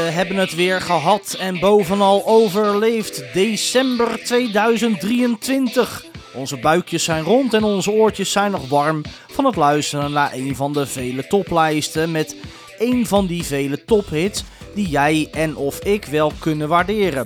hebben het weer gehad en bovenal overleefd. December 2023. Onze buikjes zijn rond en onze oortjes zijn nog warm van het luisteren naar een van de vele toplijsten met een van die vele tophits die jij en of ik wel kunnen waarderen.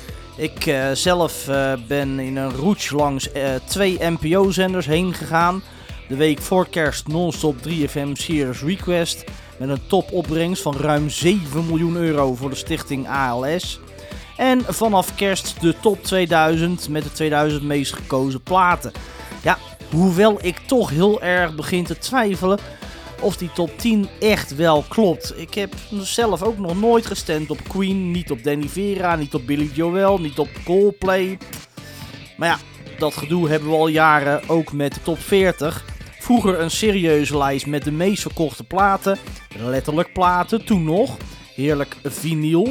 Ik zelf ben in een route langs 2 NPO-zenders heen gegaan. De week voor kerst non-stop 3FM Serious Request met een topopbrengst van ruim 7 miljoen euro voor de stichting ALS. En vanaf kerst de top 2000 met de 2000 meest gekozen platen. Ja, hoewel ik toch heel erg begin te twijfelen of die top 10 echt wel klopt. Ik heb zelf ook nog nooit gestemd op Queen, niet op Danny Vera, niet op Billy Joel, niet op Coldplay. Maar ja, dat gedoe hebben we al jaren ook met de top 40. Vroeger een serieuze lijst met de meest verkochte platen, letterlijk platen, toen nog. Heerlijk vinyl.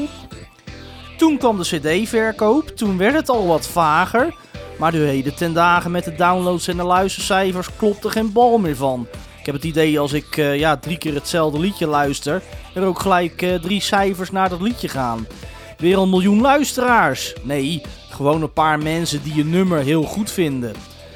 Toen kwam de cd-verkoop, toen werd het al wat vager. Maar de heden ten dagen met de downloads en de luistercijfers klopt er geen bal meer van. Ik heb het idee als ik 3 keer hetzelfde liedje luister, er ook gelijk 3 cijfers naar dat liedje gaan. Weer 1 miljoen luisteraars. Nee, gewoon een paar mensen die je nummer heel goed vinden.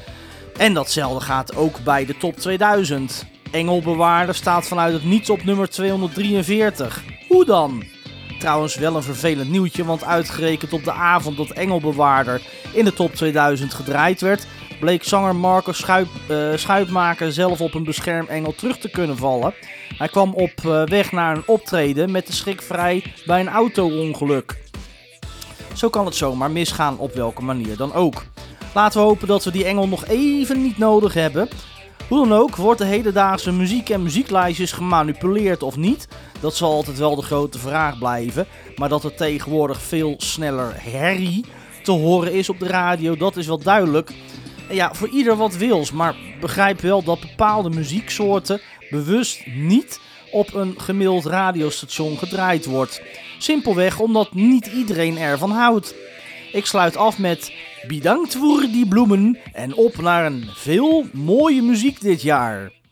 En datzelfde gaat ook bij de top 2000. Engelbewaarder staat vanuit het niets op nummer 243. Hoe dan? Trouwens wel een vervelend nieuwtje, want uitgerekend op de avond dat Engelbewaarder in de top 2000 gedraaid werd, bleek zanger Marcus Schuitmaker zelf op een beschermengel terug te kunnen vallen. Hij kwam op weg naar een optreden met de schrik vrij bij een auto-ongeluk. Zo kan het zomaar misgaan, op welke manier dan ook. Laten we hopen dat we die engel nog even niet nodig hebben. Hoe dan ook, wordt de hedendaagse muziek en muzieklijstjes gemanipuleerd of niet? Dat zal altijd wel de grote vraag blijven. Maar dat er tegenwoordig veel sneller herrie te horen is op de radio, dat is wel duidelijk. En ja, voor ieder wat wils, maar begrijp wel dat bepaalde muzieksoorten bewust niet op een gemiddeld radiostation gedraaid wordt. Simpelweg omdat niet iedereen ervan houdt. Ik sluit af met bedankt voor die bloemen en op naar een veel mooie muziek dit jaar.